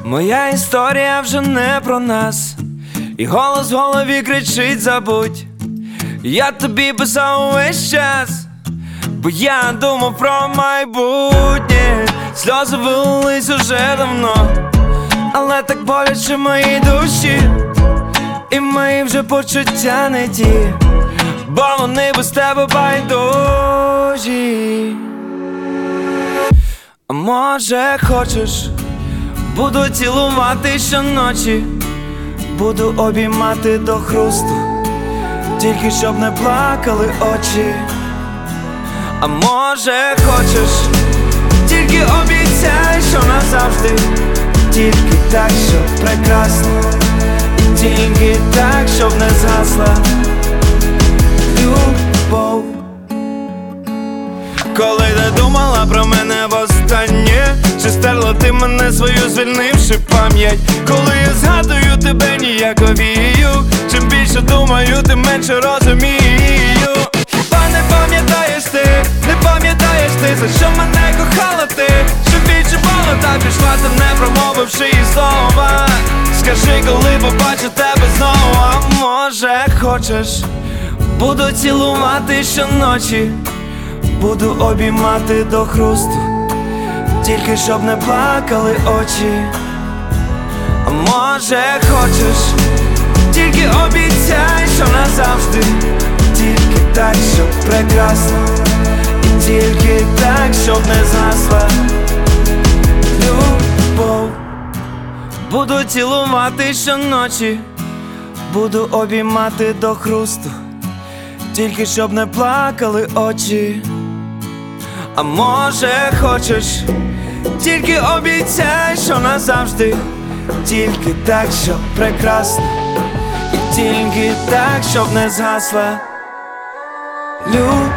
Моя історія вже не про нас, і голос в голові кричить: забудь. Я тобі писав увесь час, бо я думав про майбутнє. Сльози вилились уже давно, але так боляче в моїй душі, і мої вже почуття не ті, бо вони без тебе байдужі. А може хочеш, буду цілувати щоночі, буду обіймати до хрусту, тільки щоб не плакали очі. А може хочеш, тільки обіцяй, що назавжди, тільки так, щоб прекрасно, і тільки так, щоб не згасла любов. Коли ти думала про мене востаннє, чи стерла ти мене свою, звільнивши пам'ять? Коли я згадую тебе, ніяковію, чим більше думаю, тим менше розумію. Хіба не пам'ятаєш ти, не пам'ятаєш ти, за що мене кохала ти? Що відчувала та пішла, ти не промовивши і слова. Скажи, коли побачу тебе знову. А може хочеш, буду цілувати щоночі, буду обіймати до хрусту, тільки щоб не плакали очі. А може хочеш, тільки обіцяй, що назавжди, тільки так, щоб прекрасно, і тільки так, щоб не згасла любов. Буду цілувати щоночі, буду обіймати до хрусту, тільки щоб не плакали очі. А може хочеш, тільки обіцяй, що назавжди, тільки так, щоб прекрасно, і тільки так, щоб не згасла любов.